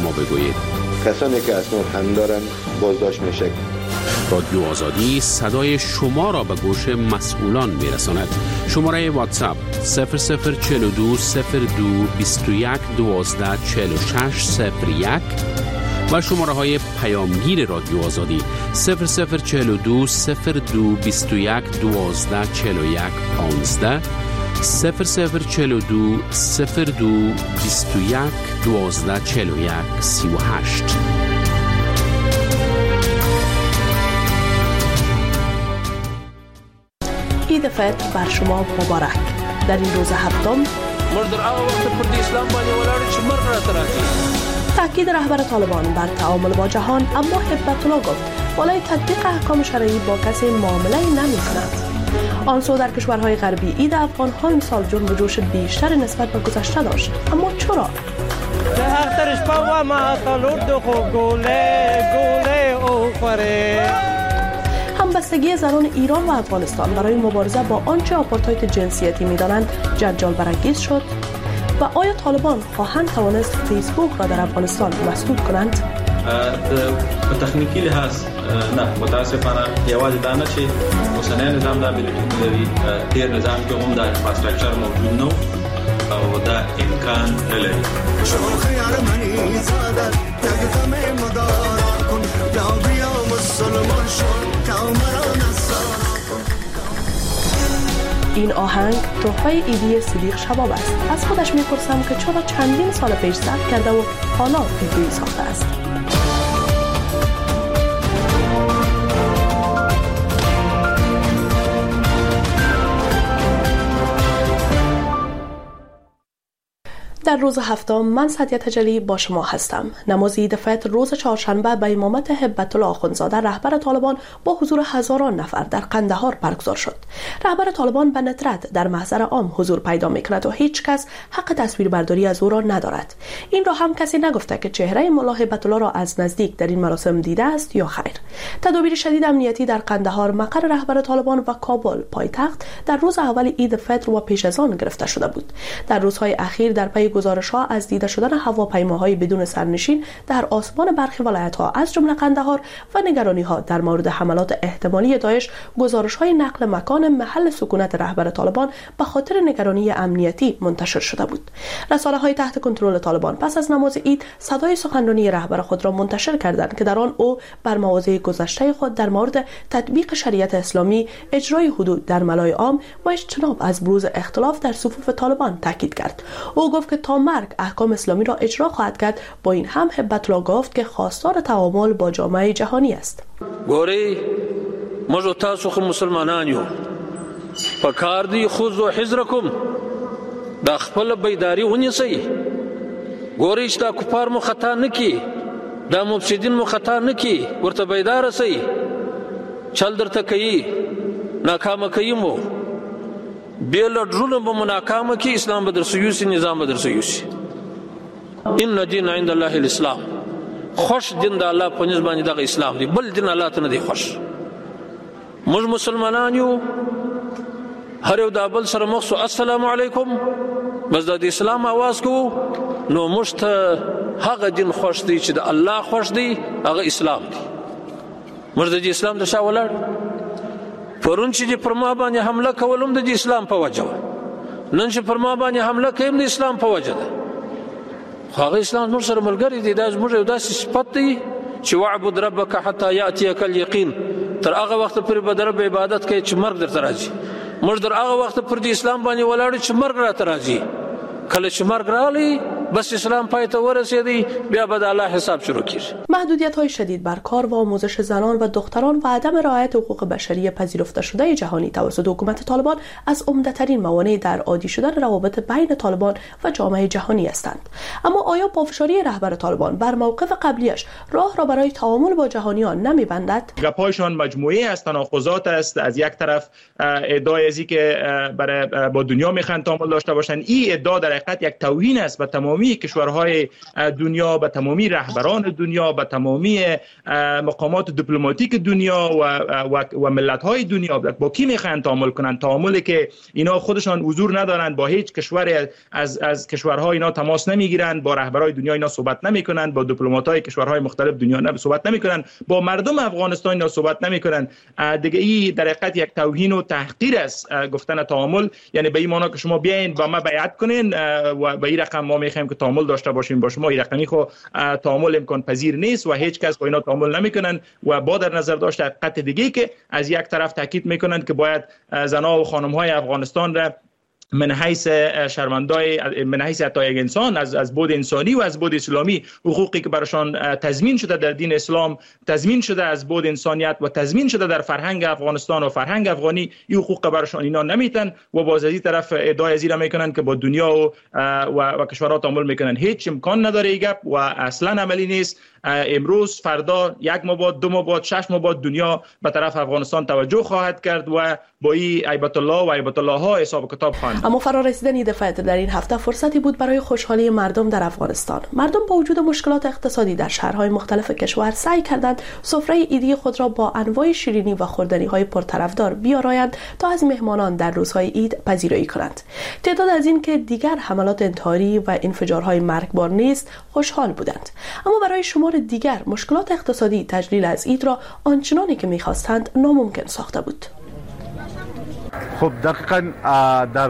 ما بگویید. کسانی که اسناد هم دارند بازداشت میشه. رادیو آزادی صدای شما را به گوش مسئولان میرساند. شماره واتساپ 0042 02 21 12 46 01 و شماره های پیامگیر رادیو آزادی 0042 02 21 12 41 15 0042 02 21 12 41 38. عید فطر بر شما مبارک. در این روز هفتم مردر آقا وقت پردی اسلام بانی ولاری چه مرد را تراکی تاکید رهبر طالبان بر تعامل با جهان، اما هبت الله گفت بالای تطبیق احکام شرعی با کسی معامله نمی کند. آن سو در کشورهای غربی عید افغان‌ها امسال جنب و جوش بیشتر نسبت به گذشته داشت. اما چرا؟ همبستگی زنان ایران و افغانستان برای مبارزه با آنچه آپارتاید جنسیتی می‌دانند جنجال برانگیز شد و آیا طالبان خواهند توانست فیسبوک را در افغانستان مسدود کنند؟ په تخنیکی لحاظ نه، متاسفانه یوازې دا نه چې اوسنی نظام دا بلیټون لري، تیر نظام کې هم دا انفراستراکچر موجود نه او دا امکان نه لري. این آهنگ تحفه ایدی صدیق شباب است. از خودش میپرسم که چرا چندین سال پیش ضبط کرده و حالا ویدیویی ساخته است. در روز هفتم من سعدیه تجلی با شما هستم. نماز عید فطر روز چهارشنبه به امامت هبت الله آخوندزاده رهبر طالبان با حضور هزاران نفر در قندهار برگزار شد. رهبر طالبان به ندرت در محضر عام حضور پیدا میکند و هیچ کس حق تصویربرداری از او را ندارد. این را هم کسی نگفته که چهره مولا هبت الله را از نزدیک در این مراسم دیده است یا خیر. تدابیر شدید امنیتی در قندهار مقر رهبر طالبان و کابل پایتخت در روز اول عید فطر و پیش از آن گرفته شده بود. در روزهای اخیر در پی گزارش‌ها از دیده شدن هواپیماهای بدون سرنشین در آسمان برخی ولایت‌ها از جمله قندهار و نگرانی‌ها در مورد حملات احتمالی داعش، گزارش‌های نقل مکان محل سکونت رهبر طالبان به خاطر نگرانی امنیتی منتشر شده بود. رسانه‌های تحت کنترل طالبان پس از نماز عید صدای سخنرانی رهبر خود را منتشر کردند که در آن او بر مواضع گذشته خود در مورد تطبیق شریعت اسلامی، اجرای حدود در ملای عام و اجتناب از بروز اختلاف در صفوف طالبان تاکید کرد. او گفت که تا مرگ احکام اسلامی را اجرا خواهد کرد. با این هم هبت الله گفت که خواستار تعامل با جامعه جهانی است. ګورئ موږ تاسو خو مسلمانان یو، پکار دی خذوا حذرکم، دا خپل بیداری ونیسئ. ګورئ چې دا کفار مو خطا نه کړي، دا مفسدین مو خطا نه کړي، ورته بیدار سئ. چل درته کوي، ناکامه کوي مو، بیل ډرونه به مناکامه کی، اسلام بدر سیوسی، نظام بدر سیوسی. ان دین عند الله الاسلام، خوش دین د الله په نسبت باندې د اسلام دی، بل دین الله ته نه دی خوش. موږ مسلمانان یو، هر یو د بل سره مخ السلام علیکم، بس د اسلام आवाज کو نو موږ ته هغه دین خوش دی چې د الله خوش دی، هغه اسلام دی. موږ د اسلام د شاولر پرون چې پر ما باندې حمله کولم د اسلام په وجه، نن چې پر ما باندې حمله کوي د اسلام په وجه ده. هغه اسلام موږ سره ملګری دی، دا موږ یو داسې صفت دی چې وعبد ربک حتی یاتیک الیقین، تر هغه وخت پورې به د رب عبادت کوي چې مرګ درته راځي. موږ در هغه وخت پر د اسلام باندې ولاړ چې مرګ راته راځي. کله چې مرګ رالی بس اسلام پای ته ورسیدی، بیا به د الله حساب شروع کیږي. محدودیت‌های شدید بر کار و آموزش زنان و دختران و عدم رعایت حقوق بشری پذیرفته شده جهانی توسط حکومت طالبان از عمده‌ترین موانع در عادی شدن روابط بین طالبان و جامعه جهانی هستند. اما آیا پافشاری رهبر طالبان بر موقف قبلیش راه را برای تعامل با جهانیان نمی‌بندد؟ گپ‌هایشان مجموعه از تناقضات است. از یک طرف ادعای ازی که برای با دنیا میخوان تعامل داشته باشند، این ادعا در حقیقت یک توهین است به تمام تمامی کشورهای دنیا، به تمامی رهبران دنیا، به تمامی مقامات دیپلماتیک دنیا و ملت‌های دنیا با کی میخوان تعامل کنند؟ تعاملی که اینا خودشان حضور ندارند، با هیچ کشوری از کشورها اینا تماس نمیگیرند، با رهبرای دنیا اینا صحبت نمیکنند، با دیپلمات‌های کشورهای مختلف دنیا صحبت نمیکنند، با مردم افغانستان اینا صحبت نمیکنند. دیگه این در حقیقت یک توهین و تحقیر است گفتن تعامل، یعنی به این معنی که شما بیاین با ما بیعت کنین و به این رقم ما میخوایم که تعامل داشته باشیم با شما. این رقمی خو تعامل امکان پذیر نیست و هیچ کس با اینا تعامل نمیکنن و با در نظر داشت حقیقت دیگه که از یک طرف تاکید میکنند که باید زنها و خانم‌های افغانستان را من حیث شرمندای، من حیث حتی یک انسان از بود انسانی و از بود اسلامی، حقوقی که برشان تضمین شده در دین اسلام، تضمین شده از بود انسانیت و تضمین شده در فرهنگ افغانستان و فرهنگ افغانی، این حقوق برشان اینا نمیتن و باز از این طرف ادعای زیر میکنن که با دنیا و کشورها تعامل میکنن. هیچ امکان نداره این گپ و اصلا عملی نیست. امروز، فردا، 1 ماه بعد، 2 ماه بعد، 6 ماه بعد دنیا به طرف افغانستان توجه خواهد کرد و با این ایبت الله و ایبت الله ها حساب کتاب خواهند. اما فرارسیدن عید فطر در این هفته فرصتی بود برای خوشحالی مردم در افغانستان. مردم با وجود مشکلات اقتصادی در شهرهای مختلف کشور سعی کردند سفره عیدی خود را با انواع شیرینی و خوردنی‌های پرطرفدار بیارایند تا از مهمانان در روزهای عید پذیرایی کنند. تعداد از این که دیگر حملات انتحاری و انفجارهای مرگبار نیست خوشحال بودند. اما برای شمار دیگر مشکلات اقتصادی تجلیل از عید را آنچنانی که می‌خواستند ناممکن ساخته بود. خب دقیقاً در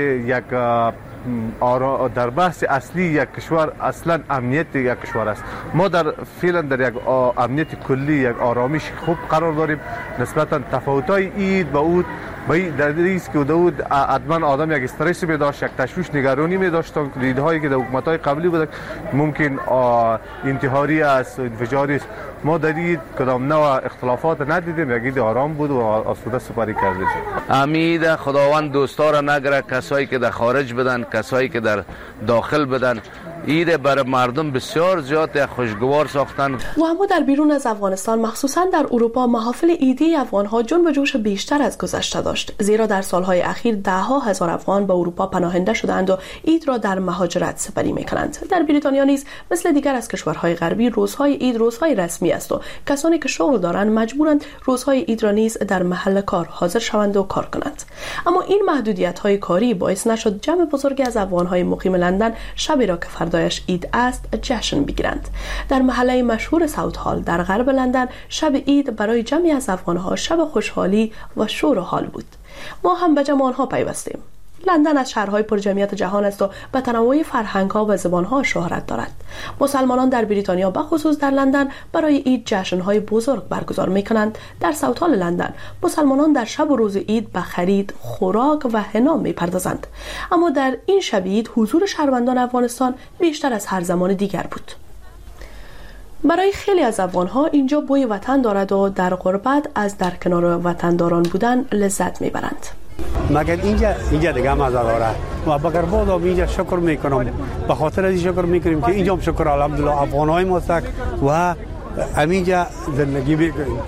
بحث اصلی یک کشور اصلا امنیت یک کشور است. ما فعلا در یک امنیت کلی، یک آرامش خوب قرار داریم. نسبتاً تفاوت‌های عید با اود در ریسک که داود حتما آدم یک استرس می داشت، یک تشویش نگرانی می داشت. دیدهایی که در حکومت‌های قبلی بود ممکن انتحاری است، انفجاری است. ما در این کدام نوع اختلافات ندیدیم. یک عید آرام بود و آسوده سپری کردیم. امید خداوند دوستا را نگره، کسایی که در خارج بدن، کسایی که در داخل بدن. عید برای مردم بسیار زیاد خوشگوار ساختن. و اما در بیرون از افغانستان، مخصوصا در اروپا، محافل عیدی افغان‌ها جنب و جوش بیشتر از گذشته داشت، زیرا در سالهای اخیر ده‌ها هزار افغان به اروپا پناهنده شدند و عید را در مهاجرت سپری می‌کنند. در بریتانیا نیز مثل دیگر از کشورهای غربی روزهای عید روزهای رسمی است و کسانی که شغل دارند مجبورند روزهای عید را نیز در محل کار حاضر شوند و کار کنند. اما این محدودیت‌های کاری باعث نشد جمع بزرگی از افغان‌های مقیم لندن شبی را که فردایش عید است جشن بگیرند. در محله مشهور ساوت هال در غرب لندن شب عید برای جمعی از افغان‌ها شب خوشحالی و شور و حال بود. ما هم به جمع آنها پیوستیم. لندن از شهرهای پرجمعیت جهان است و به تنوع فرهنگ‌ها و زبان‌ها شهرت دارد. مسلمانان در بریتانیا به خصوص در لندن برای عید جشن‌های بزرگ برگزار می‌کنند. در ساوت هال لندن مسلمانان در شب و روز عید به خرید، خوراک و حنا می‌پردازند. اما در این شب عید حضور شهروندان افغانستان بیشتر از هر زمان دیگر بود. برای خیلی از افغان‌ها اینجا بوی وطن دارد و در غربت از در کنار وطنداران بودن لذت می‌برند. مگر اینجا دیگه مزه داره و بگر بادا اینجا شکر میکنم، به خاطر از شکر میکنیم که اینجا هم شکر الحمدلله افغانای ما است و همینجا زندگی میکنیم.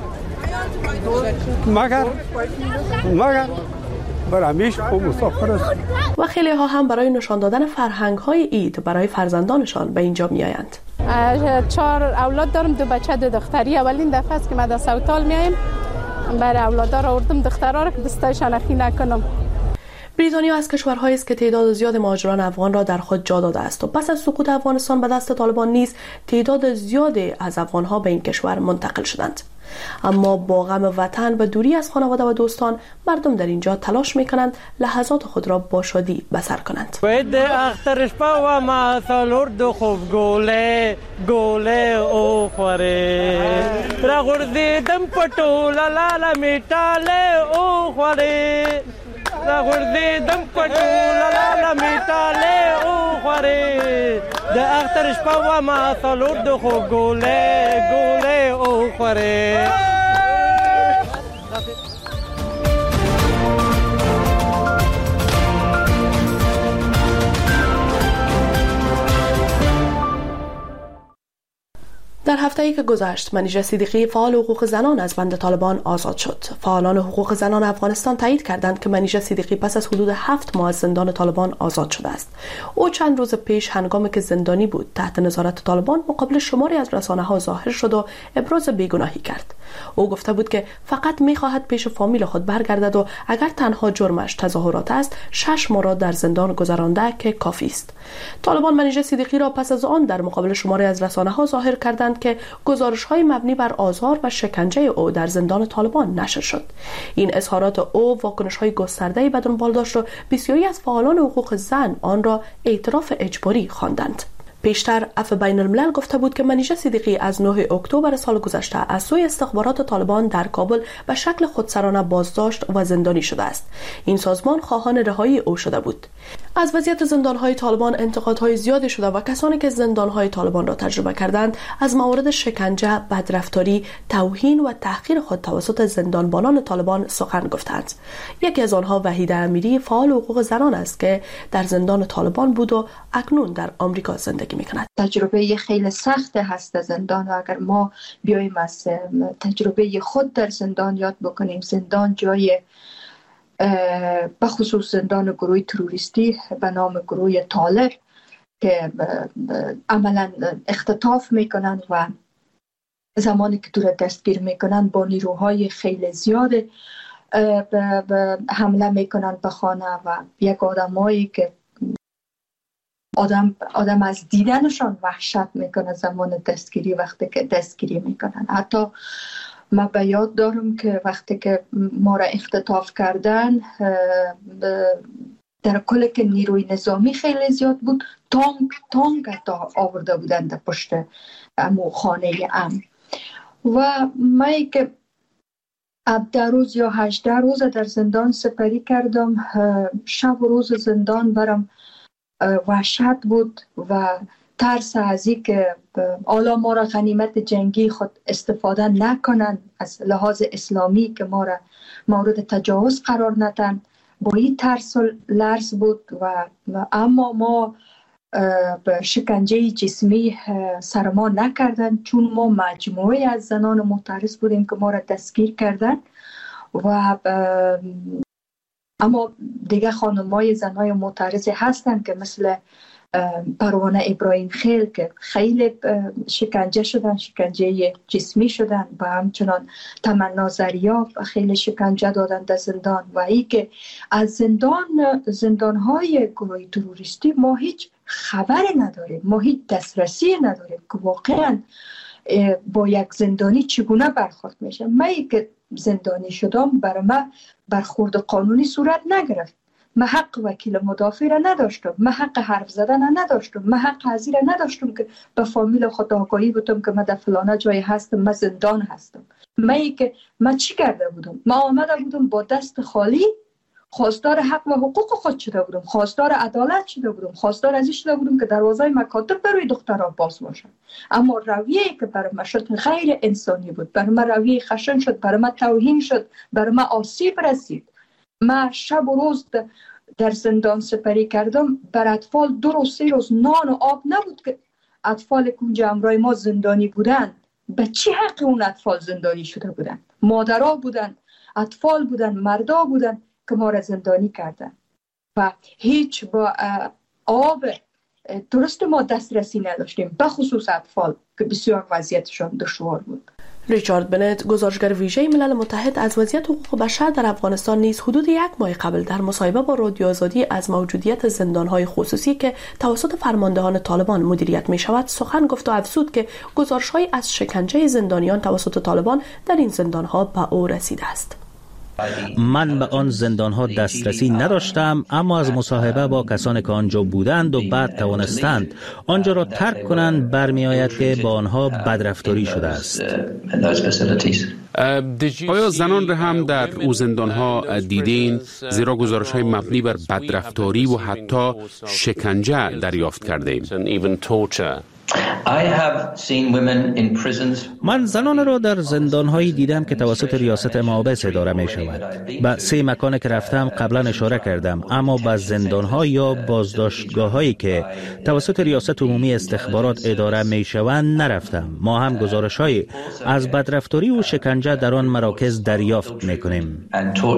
مگر برایش خوب مسافر است. و خیلی ها هم برای نشان دادن فرهنگ های عید برای فرزندانشان به اینجا میآیند. 4 اولاد دارم، 2 بچه 2 دختری. اولین دفعه است که ما در ساوت هال میایم. برای اولادا را آوردم، دخترها را که دستایشان اخی نکنم. بریتانیا از کشورهایی است که تعداد زیاد مهاجران افغان را در خود جا داده است و پس از سقوط افغانستان به دست طالبان نیز تعداد زیادی از افغانها به این کشور منتقل شدند. اما با غم وطن و دوری از خانواده و دوستان، مردم در اینجا تلاش میکنند لحظات خود را با شادی بسر کنند. وید اخترش پا و معصالورد خوب گوله او خوره را غردیدم پتول لالا میتاله او خوره را غردیدم پتول لالا میتاله او خوره د اخترش پا و معصالورد خوب گوله او خوره. در هفته‌ای که گذشت منیژه صدیقی فعال حقوق زنان از بند طالبان آزاد شد. فعالان حقوق زنان افغانستان تایید کردند که منیژه صدیقی پس از حدود 7 ماه از زندان طالبان آزاد شده است. او چند روز پیش هنگامی که زندانی بود تحت نظارت طالبان مقابل شماری از رسانه‌ها ظاهر شد و ابراز بیگناهی کرد. او گفته بود که فقط می‌خواهد پیش فامیل خود برگردد و اگر تنها جرمش تظاهرات است 6 ماه را در زندان گذرانده که کافی است. طالبان منیژه صدیقی را پس از آن در مقابل شماری از رسانه‌ها ظاهر کردند که گزارش‌های مبنی بر آزار و شکنجه او در زندان طالبان نشر شد. این اظهارات او واکنش‌های گسترده‌ای به دنبال داشت و بسیاری از فعالان حقوق زن آن را اعتراف اجباری خواندند. پیشتر عفو بین الملل گفته بود که منیژه صدیقی از 9 اکتبر سال گذشته از سوی استخبارات طالبان در کابل به شکل خودسرانه بازداشت و زندانی شده است. این سازمان خواهان رهایی او شده بود. از وضعیت زندان‌های طالبان انتقادهای زیادی شده و کسانی که زندان‌های طالبان را تجربه کردند از موارد شکنجه، بدرفتاری، توهین و تحقیر خود توسط زندانبانان طالبان سخن گفتند. یکی از آنها وحیده امیری فعال حقوق زنان است که در زندان طالبان بود و اکنون در آمریکا زندگی می‌کند. تجربه خیلی سخت هست زندان و اگر ما بیایم از تجربه خود در زندان یاد بکنیم، زندان جای بخصوص زندان گروه تروریستی به نام گروه طالب که عملا اختطاف میکنن و زمانی که تو را دستگیر میکنن با نیروهای خیلی زیاد حمله میکنن به خانه و یک آدمایی که آدم از دیدنشان وحشت میکنه زمان دستگیری وقتی که دستگیری میکنن. حتی ما به یاد دارم که وقتی که ما را اختطاف کردن در کل که نیروی نظامی خیلی زیاد بود، تانک آورده بودن در پشت خانه ام و من که 17 روز یا 18 روز در زندان سپری کردم. شب و روز زندان برام وحشت بود و ترس از این که حالا ما را غنیمت جنگی خود استفاده نکنن، از لحاظ اسلامی که ما را مورد تجاوز قرار ندن، با این ترس و لرز بود و اما ما به شکنجه جسمی سر ما نکردن چون ما مجموعه از زنان معترض بودیم که ما را دستگیر کردن و اما دیگه خانمای زنای معترض هستن که مثل پروانه ابراهیم خیل که خیلی شکنجه شدن، شکنجه جسمی شدن و همچنان تمنا زریاب خیلی شکنجه دادن در زندان و ای که از زندانهای گروه تروریستی ما هیچ خبر نداریم، ما هیچ دسترسی نداریم که واقعا با یک زندانی چگونه برخورد میشه. من که زندانی شدم برای من برخورد قانونی صورت نگرفت. من حق وکیل مدافع را نداشتم، من حق حرف زدن نداشتم، من حق حاضر نداشتم که به فامیل خود آگاهی بدم که من در فلانه جای هستم، من زندان هستم. من چی کرده بودم؟ من آمده بودم با دست خالی، خواستار حق و حقوق خود شده بودم، خواستار عدالت شده بودم، خواستار از این شده بودم که دروازه مکاتب برای دخترها باز باشن. اما رویه‌ای که برای من شد غیر انسانی بود، برای من رویه خشن شد، برای من توهین شد، برای من آسیب رسید. من شب و روز در زندان سپری کردم. بر اطفال 2 روز 3 روز نان و آب نبود که اطفال کنج همراه ما زندانی بودن. به چی حق اون اطفال زندانی شده بودن؟ مادرها بودن، اطفال بودن، مردا بودن که ما را زندانی کردن و هیچ با آب درست ما دسترسی نداشتیم، به خصوص اطفال که بسیار وضعیتشان دشوار بود. ریچارد بنت، گزارشگر ویژه ملل متحد از وضعیت حقوق بشر در افغانستان نیز حدود 1 ماه قبل در مصاحبه با رادیو آزادی از موجودیت زندان‌های خصوصی که توسط فرماندهان طالبان مدیریت می‌شود سخن گفت و افزود که گزارش‌هایی از شکنجه زندانیان توسط طالبان در این زندان‌ها به او رسیده است. من به آن زندان‌ها دسترسی نداشتم، اما از مصاحبه با کسانی که آنجا بودند و بعد توانستند آنجا را ترک کنند برمی‌آید که با آنها بدرفتاری شده است. آیا زنان را هم در او زندان‌ها دیدین؟ زیرا گزارش‌های مبنی بر بدرفتاری و حتی شکنجه دریافت کردیم. من زنان را در زندان‌هایی دیدم که توسط ریاست مابس اداره می‌شوند. به 3 مکان که رفتم قبلا اشاره کردم، اما به زندان‌ها یا بازداشتگاه‌هایی که توسط ریاست عمومی استخبارات اداره می‌شوند نرفتم. ما هم گزارش‌های از بدرفتاری و شکنجه در آن مراکز دریافت می‌کنیم.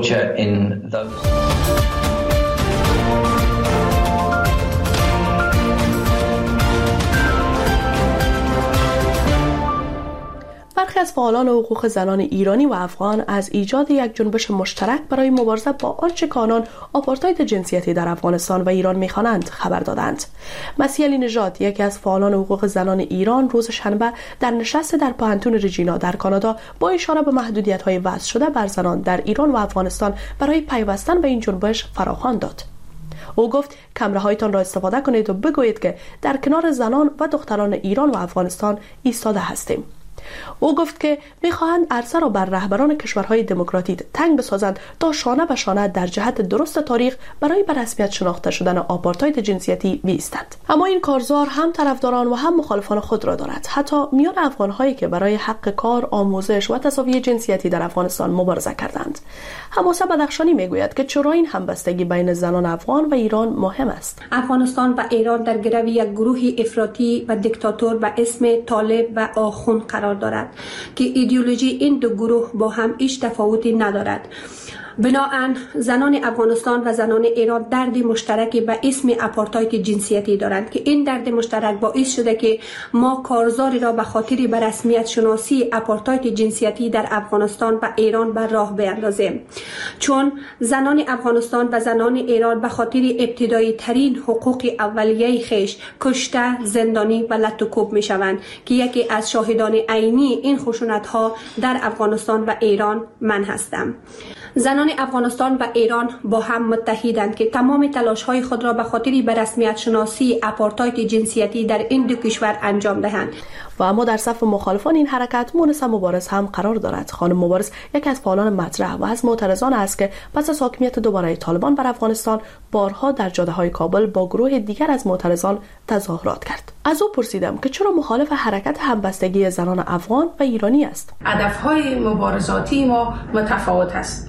برخی از فعالان حقوق زنان ایرانی و افغان از ایجاد یک جنبش مشترک برای مبارزه با آنچه که آنان آپارتاید جنسیتی در افغانستان و ایران می‌خوانند خبر دادند. مسیح علی نژاد، یکی از فعالان حقوق زنان ایران، روز شنبه در نشست در پوهنتون رجینا در کانادا با اشاره به محدودیت‌های وضع شده بر زنان در ایران و افغانستان برای پیوستن به این جنبش فراخوان داد. او گفت کمرهایتان را استفاده کنید و بگویید که در کنار زنان و دختران ایران و افغانستان ایستاده هستیم. او گفت که می‌خواهند عرصه را بر رهبران کشورهای دموکراتیک تنگ بسازند تا شانه به شانه در جهت درست تاریخ برای به رسمیت شناخته شدن آپارتاید جنسیتی بایستند. اما این کارزار هم طرفداران و هم مخالفان خود را دارد، حتی میان افغان‌هایی که برای حق کار، آموزش و تساوی جنسیتی در افغانستان مبارزه کردند. حماسه بدخشانی میگوید که چرا این همبستگی بین زنان افغان و ایران مهم است. افغانستان و ایران در گرو یک گروه افراطی و دیکتاتور به اسم طالب و آخوند قرار دارد که ایدئولوژی این دو گروه با هم هیچ تفاوتی ندارد. بنابراین زنان افغانستان و زنان ایران درد مشترکی به اسم آپارتاید جنسیتی دارند که این درد مشترک باعث شده که ما کارزاری را به خاطر به رسمیت شناسی آپارتاید جنسیتی در افغانستان و ایران بر راه بیاندازیم، چون زنان افغانستان و زنان ایران به خاطر ابتدایی ترین حقوق اولیه خیش کشته، زندانی و لطوکوب می شوند که یکی از شاهدان عینی این خشونت ها در افغانستان و ایران من هستم. زنان افغانستان و ایران با هم متحدند که تمام تلاش‌های خود را به خاطر به رسمیت شناسی آپارتاید جنسیتی در این دو کشور انجام دهند. و اما در صف مخالفان این حرکت مونس مبارز هم قرار دارد. خانم مبارز یکی از فعالان مطرح و از معترضان است که پس از حاکمیت دوباره طالبان بر افغانستان بارها در جاده‌های کابل با گروه دیگر از معترضان تظاهرات کرد. از او پرسیدم که چرا مخالف حرکت همبستگی زنان افغان و ایرانی است. هدف‌های مبارزاتی ما متفاوت است.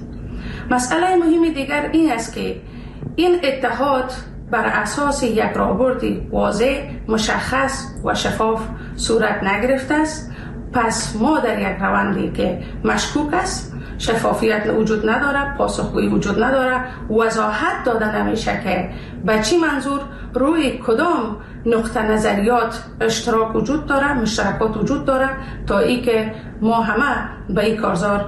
مسئله مهم دیگر این است که این اتحاد بر اساس یک راهبرد واضح، مشخص و شفاف صورت نگرفته است. پس ما در یک روندی که مشکوک است، شفافیت وجود نداره، پاسخگویی وجود نداره، وضاحت داده نمیشه که به چی منظور روی کدام نقطه نظریات اشتراک وجود داره، مشترکات وجود داره، تا ای که ما همه به این کارزار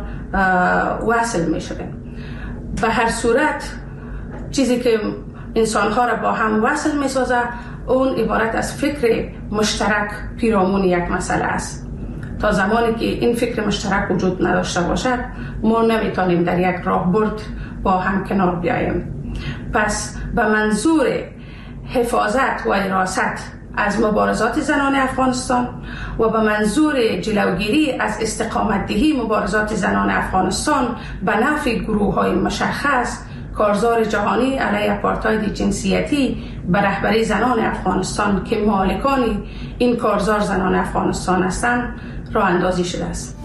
وصل میشویم. به هر صورت چیزی که انسان‌ها را با هم وصل می‌سازه اون عبارت از فکر مشترک پیرامون یک مسئله است. تا زمانی که این فکر مشترک وجود نداشته باشد ما نمیتونیم در یک راهبرد با هم کنار بیاییم. پس به منظور حفاظت و حراست از مبارزات زنان افغانستان و به منظور جلوگیری از استقامت دهی مبارزات زنان افغانستان به نفع گروه‌های مشخص، کارزار جهانی علیه آپارتاید جنسیتی به رهبری زنان افغانستان که مالکان این کارزار زنان افغانستان هستند راه اندازی شده است.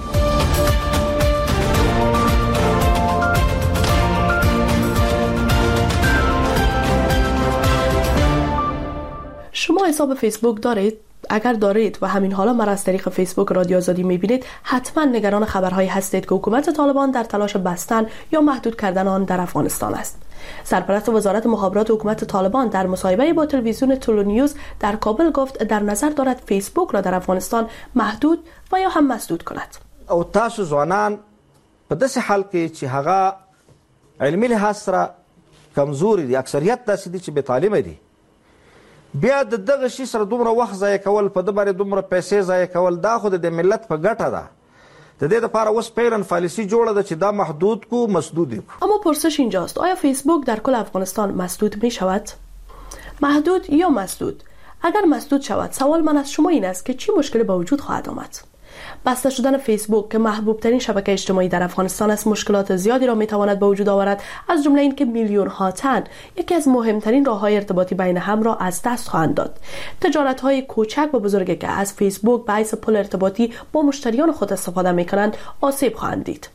شما حساب فیسبوک دارید؟ اگر دارید و همین حالا مرا از طریق فیسبوک رادیو آزادی میبینید، حتما نگران خبرهایی هستید که حکومت طالبان در تلاش بستن یا محدود کردن آن در افغانستان است. سرپرست وزارت مخابرات حکومت طالبان در مصاحبه با تلویزیون تولو نیوز در کابل گفت در نظر دارد فیسبوک را در افغانستان محدود و یا هم مسدود کند. او تاسو ځوانان په داسې حال کې چې هغه علمي لحاظ سره کمزوري دي، اکثریت داسې دي چې بې تعلیمه دي، بیا د دغه شي سره دومره وخت ضایع کول، په ده باندې دومره پیسې ضایع کول، دا خو د ملت په ګټه ده. د دې لپاره اوس پیرن پالیسی جوړه ده چې دا محدود کو مسدود کو. اما پرسش اینجاست، آیا فیسبوک در کل افغانستان مسدود می شود؟ محدود یا مسدود؟ اگر مسدود شود، سوال من از شما این است که چی مشکلی به وجود خواهد آمد؟ بسته شدن فیسبوک که محبوب ترین شبکه اجتماعی در افغانستان است مشکلات زیادی را میتواند به وجود آورد، از جمله اینکه میلیون ها تن یکی از مهمترین راههای ارتباطی بین هم را از دست خواهند داد. تجارت های کوچک و بزرگی که از فیسبوک به حیث پل ارتباطی با مشتریان خود استفاده میکنند آسیب خواهند دید.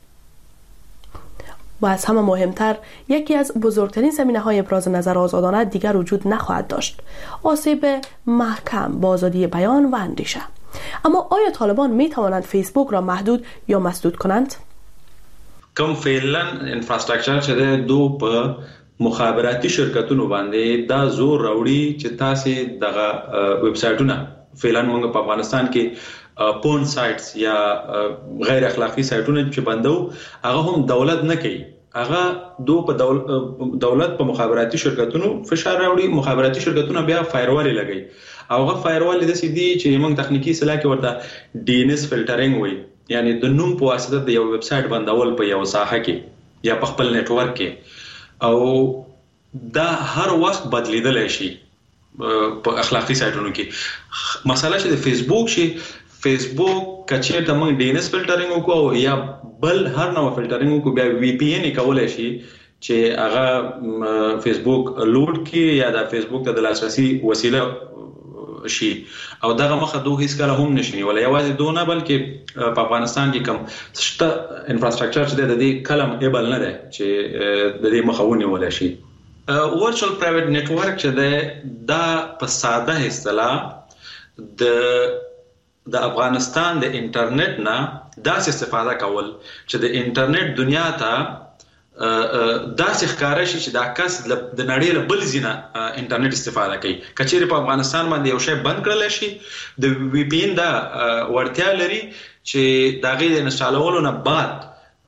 و از همه مهمتر، یکی از بزرگترین زمینه‌های ابراز نظر آزادانه دیگر وجود نخواهد داشت: آسیب محکم به آزادی بیان و اندیشه. اما آیا طالبان می توانند فیسبوک را محدود یا مسدود کنند؟ کوم فعلا انفراستراکچر چې دو په مخابراتي شرکتونو باندې دا زور راوړي چې تاسو دغه ویب سایټونه فعلا موږ په افغانستان کې پون سایټس یا غیر اخلاقی سایټونه چې بندو هغه هم دولت نه کوي، هغه دو په دولت په مخابراتي شرکتونو فشار راوړي، مخابراتي شرکتونه بیا فایروال لګي او هغه فایروال د سیدي چې موږ تخنیکی اصطلاح کې ورته ډي ان اس فلټرینګ وایي، یعنی د نوم په واسطه د یو ویب سایټ بندول په یو ساحه کې یا په خپل نت ورک کې، او دا هر وخت بدلیدل شي په اخلاقی سایټونو کې. مسله چې د فیسبوک شي، فیسبوک کچې ته موږ ډي ان اس فلټرینګ وکړو یا بل هر نوع فلټرینګ وکړو، بیا وی پی ان کولای شي چې هغه فیسبوک لوډ کړي یا د فیسبوک ته د لاسرسي وسیله شي، او دغه مخه دوه هیڅ کله هم نشي ولا یوازې دونه بلکې په افغانستان کې کم شته انفراستراکچر چې د دې کلم ایبل نه ده چې د دې مخاوني ولا شي. ورچوال پرایویټ نتورک چې دا په ساده اصطلاح د افغانستان د انټرنیټ نه داسې استفاده کول چې د انټرنیټ دنیا ته داسې ښکاره شي چې دا کس د نړۍ له بل ځینه انټرنیټ استفاده کوي. کچېرې په افغانستان باندې یو شی بند کړلی شي، د وی پی ان دا وړتیا لري چې د هغې د انسټالولو نه بعد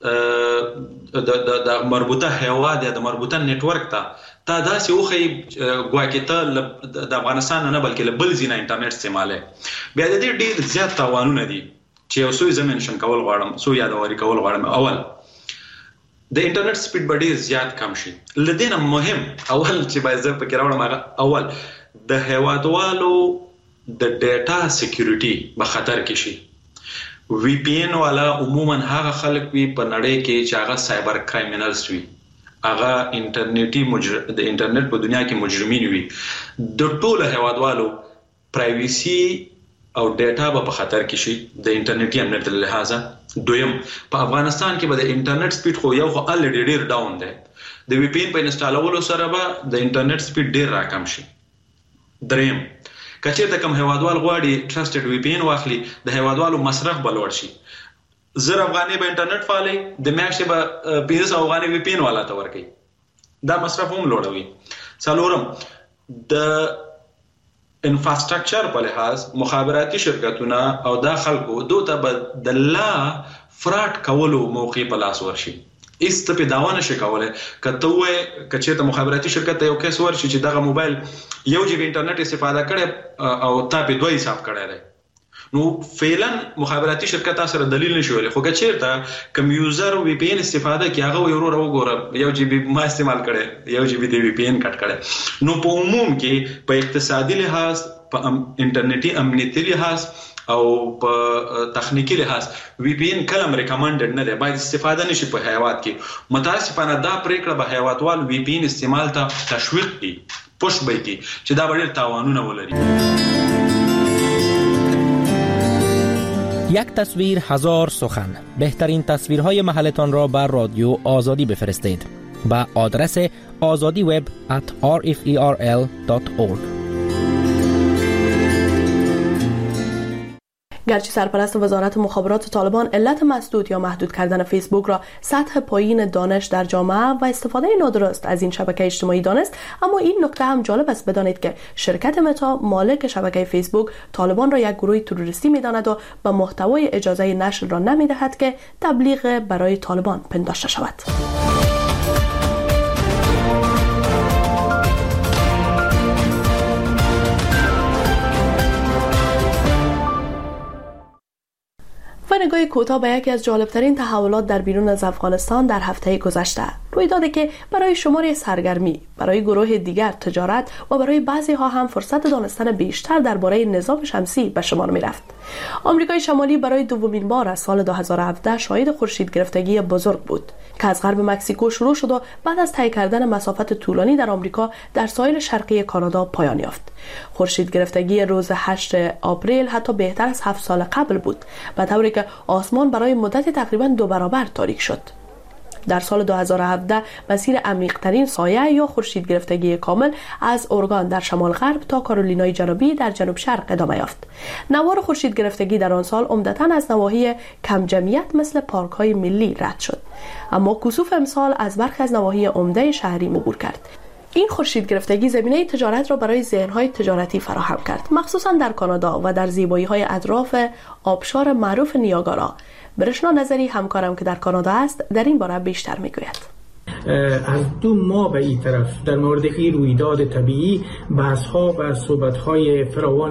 د مربوطه هیواد یا د مربوطه نتورک ته تا داسې وښیي ګواکې ته د افغانستان نه بلکې له بل ځینه انټرنیټ استعمالوي. بیا د دې ډېر زیات تاوانونه دي چې یو څو یې زه منشن کول غواړم، څو یادواري کول غواړم. اول د انټرنیټ سپیډ به ډېر زیات کم شي. له دې نه مهم اول چې باید زه پکې راوړم هغه اول د هیوادوالو د ډیټا سکیورټي به خطر کې شي. وی پی ان والا عموما هغه خلک وي په نړۍ کې چې هغه سایبر کرایمینلز وي، هغه د انټرنیټ په دنیا کې مجرمین وي. د ټولو هیوادوالو پرایویسي او ډیټا به په خطر کې شي د انټرنیټي امنیت له لحاظه. دویم، په افغانستان کې به د انټرنیټ سپیډ خو یو خو الریډي ډیر ډاون دی، د وی پی ان په انسټالولو سره به د انټرنیټ سپیډ ډیر راکم شي. دریم، کچېرته کوم هیوادوال غواړي ټرسټډ وی پی ان واخلي، د هیوادوالو مصرف به لوړ شي. 1000 افغانۍ به انټرنیټ فعالي، د میاشتې به 500 افغانۍ وی پی ان والا ته ورکوي، دا مصرف هم لوړوي. څلورم، د انفراستراکچر په لحاظ مخابراتي شرکتونه او دا خلکو دوته به د لا فراډ کولو موقع په لاس ورشي. هیڅ ته په داوا نشي کولی که ته ووایې که چېرته مخابراتي شرکت ته یو کیس ورشي چې دغه موبایل 1 جی بي انټرنیټ استفاده کړی او تا په 2 حساب کړی دی، نو فعلا مخابراتي شرکت سره دلیل نشي ویلی. خو که چېرته کوم یوزر وی پی ان استفاده کوي هغه وایي وروره وګوره 1 جی بي ما استعمال کړی، 1 جی بي د وی پی ان کټ کړی. نو په عموم کې په اقتصادي لحاظ، په انټرنیټي امنیتي لحاظ او په تخنیکی لحاظ وی پی ان کلم ریکمندډ نه دی، باید استفاده نشي په هیواد کې. متاسفانه دا پریکړه به هیوادوال وی پی ان استعمال ته تشویق کړي، پوش به کړي چې دا به ډېر تاوانونه ولري. یک تصویر هزار سخن. بهترین تصویرهای محلتان را بر رادیو آزادی بفرستید به آدرس azadiweb@rferl.org. گرچه سرپرست وزارت مخابرات طالبان علت مسدود یا محدود کردن فیسبوک را سطح پایین دانش در جامعه و استفاده نادرست از این شبکه اجتماعی دانست، اما این نکته هم جالب است بدانید که شرکت متا مالک شبکه فیسبوک طالبان را یک گروه تروریستی می‌داند و به محتوای اجازه نشر را نمی‌دهد که تبلیغ برای طالبان پنداشته شود. و نگاهی کوتاه به یکی از جالبترین تحولات در بیرون از افغانستان در هفته گذشته، رویدادی که برای شماری سرگرمی، برای گروه دیگر تجارت و برای بعضی ها هم فرصت دانستن بیشتر درباره نظام شمسی به شمار می رفت. آمریکای شمالی برای دومین بار از سال 2017 شاهد خورشید گرفتگی بزرگ بود که از غرب مکزیکو شروع شد و بعد از طی کردن مسافت طولانی در آمریکا در ساحل شرقی کانادا پایان یافت. خورشید گرفتگی روز 8 آپریل حتی بهتر از 7 سال قبل بود، به طوری که آسمان برای مدت تقریباً 2 برابر تاریک شد. در سال 2017 مسیر عمیق‌ترین سایه یا خورشید گرفتگی کامل از اورگان در شمال غرب تا کارولینای جنوبی در جنوب شرق ادامه یافت. نوار خورشید گرفتگی در آن سال عمدتاً از نواحی کم جمعیت مثل پارک‌های ملی رد شد، اما کسوف امسال از برخی از نواحی عمده شهری عبور کرد. این خورشید گرفتگی زمینه تجارت را برای ذهن‌های تجارتی فراهم کرد، مخصوصاً در کانادا و در زیبایی‌های اطراف آبشار معروف نیاگارا. برشنا نظری همکارم که در کانادا است در این باره بیشتر میگوید. از 2 ماه به این طرف در مورد این رویداد طبیعی بحث‌ها و صحبت‌های فراوان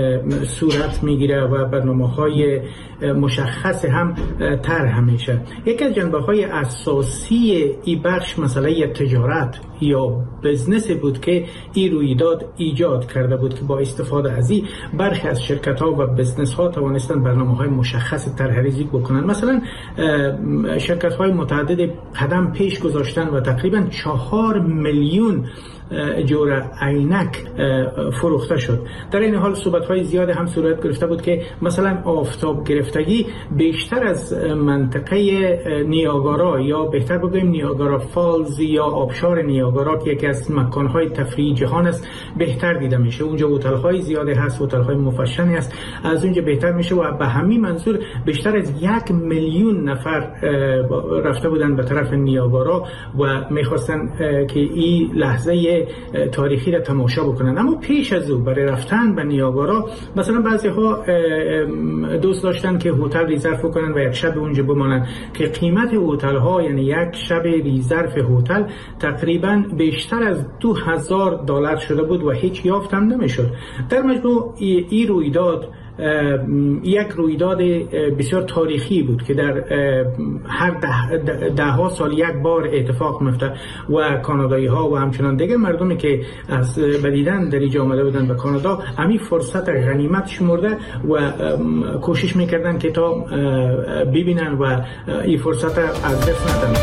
صورت میگیره و برنامه‌های مشخص هم طرح میشه. یکی از جنبه‌های اساسی این بخش مسئله تجارت یا بزنس بود که این رویداد ایجاد کرده بود که با استفاده از این برخی از شرکت‌ها و بزنس‌ها توانستن برنامه‌های مشخص طرح‌ریزی بکنن. مثلا شرکت‌های متعدد قدم پیش گذاشتن و تقریباً 4 میلیون جور عینک فروخته شد. در این حال صحبت‌های زیاد هم صورت گرفته بود که مثلا آفتاب گرفتگی بیشتر از منطقه نیاگارا یا بهتر بگویم نیاگارا فالز یا آبشار نیاگارا که یکی از مکان‌های تفریحی جهان است بهتر دیده میشه. اونجا هتل‌های زیادی هست، هتل‌های مفشنی هست، از اونجا بهتر میشه و به همین منظور بیشتر از 1 میلیون نفر رفته بودن به طرف نیاگارا و می‌خواستن که این لحظه تاریخی را تماشا بکنن. اما پیش از او برای رفتن به نیاگارا مثلا بعضی ها دوست داشتن که هتل ریزرو بکنن و یک شب اونجا بمانن که قیمت هتل ها یعنی یک شب ریزرو هتل تقریبا بیشتر از $2000 شده بود و هیچ یافت هم نمیشد. در مجموع این رویداد یک رویداد بسیار تاریخی بود که در هر ده سال یک بار اتفاق میفته و کانادایی ها و همچنان دیگر مردمی که از بدیدن در اینجا آمده بودن به کانادا همین فرصت غنیمت شمرده و کوشش میکردن که تا ببینن و این فرصت از دست ندن.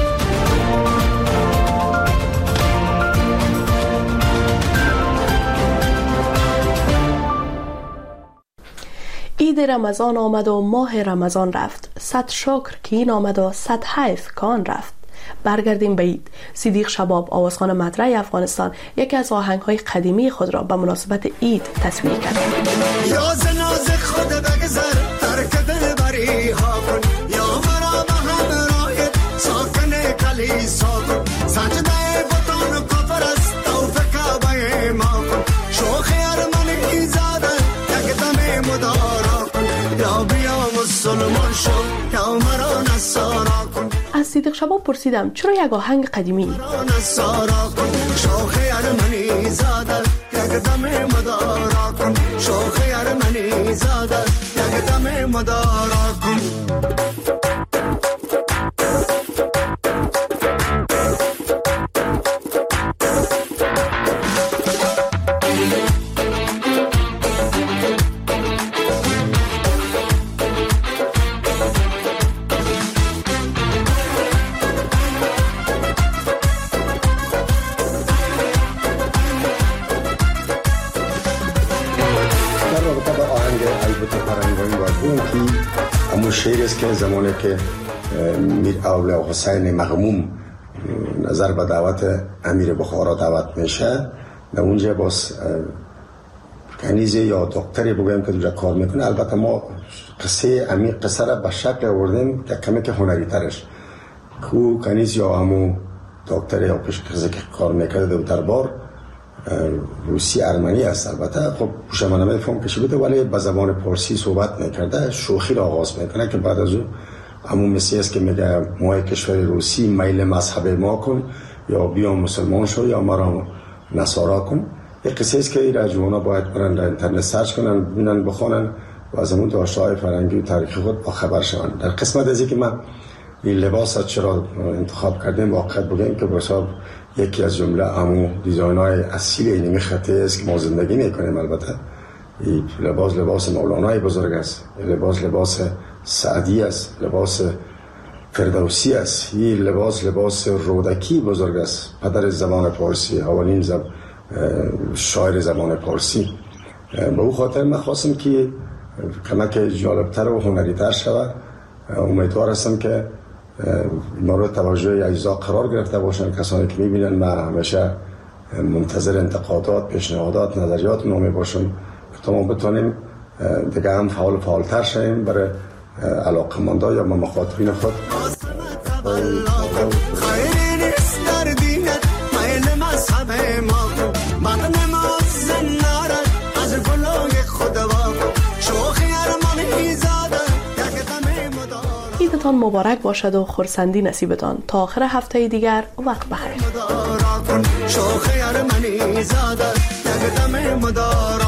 عید رمضان آمد و ماه رمضان رفت، صد شکر که این آمد و صد حیف که آن رفت. برگردیم به عید. صدیق شباب، آوازخوان مدرع افغانستان، یکی از آهنگ‌های قدیمی خود را به مناسبت عید تصویر کرد. یا زناز خود بگذر ترک دل بری ها کن، یا مرا به همراهت ساکن کلیسا کن، سجده بطان و کفر است توف کعبه ما کن، شوخ ارمن ایزاده یک دم مدارا کن، یا بیا مسلمان شو یا مرا نصارا کن. از صدیق شباب پرسیدم چرا یک آهنگ قدیمی؟ نصارا کن، شوخ ارمنی زاده یک دم مدارا کن، شوخ ارمنی زاده یک دم مدارا کن. شعر است که زمانی که میر اولیاء حسین مغموم نظر به دعوت امیر بخارا دعوت میشه، در اونجا باز کنیزی یا دکتری بگویم که اونجا کار میکنه. البته ما قصه عمیق قصه را به شکل آوردیم که کمی که هنری ترش کو کنیز یا همو دکتر یا پیشکسوتی که کار میکرده در دربار روسی ارمنی است. البته خب پوشمانه فرم کشی بوده ولی به زبان پارسی صحبت میکرده، شوخی را آغاز میکنه که بعد از اون همون مسی است که میگه ما کشور روسی میل مذهب ما کن یا بیا مسلمان شو یا مرا نصارا کن. یک قصه است که این جوانا باید برن در اینترنت سرچ کنن، ببینن، بخونن و از اون داشته‌های فرهنگی و تاریخی خود با خبر شوند. در قسمت از اینکه من این لباس چرا انتخاب کردیم واقعا بگیم که برساب یکی از جمله امو دیزاین‌های اصیل اینمی خطه است که ما زندگی میکنیم. البته این لباس مولانای بزرگ است، لباس سعدی است، لباس فردوسی است، این لباس رودکی بزرگ است، پدر زبان پارسی، اولین شاعر زبان پارسی. به او خاطر من خواستم که کمک جالبتر و هنری‌تر شود. امیدوار هستم که مورد توجه اجزا قرار گرفته باشن کسانی که میبینن. من همیشه منتظر انتقادات، پیشنهادات، نظریات نومی باشم تا ما بتونیم دیگه هم فعالتر شویم برای علاقمندا یا مخاطبین خود. عیدتان مبارک باشد و خرسندی نصیبتان. تا آخر هفته دیگر وقت بخیر.